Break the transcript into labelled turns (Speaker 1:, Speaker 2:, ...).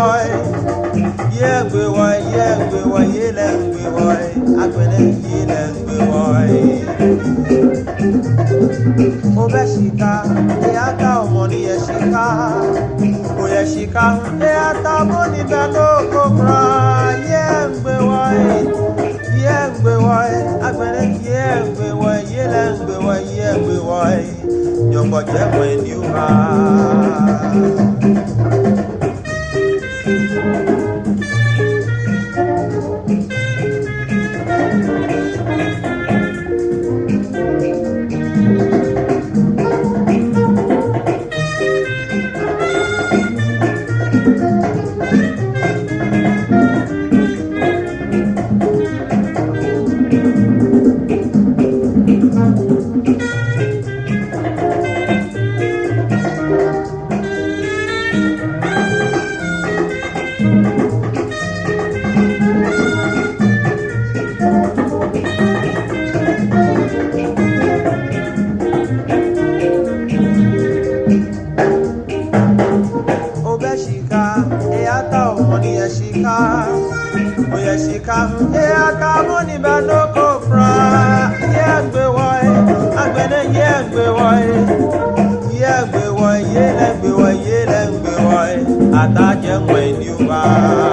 Speaker 1: boy. Yeah, boy, yeah, boy. I couldn't boy. Obeshika, Eata, money, Yashika. Oh, Yashika, Eata, money, Bano, Cobra. Yeah, boy. Yeah, boy. I couldn't boy, yeah, boy. You're what when you are. Shika, yeah, money, but no copra. Yeah, boy, I'm gonna, yeah, boy, yeah, boy, yeah, boy, yeah, boy. I thought you when you are.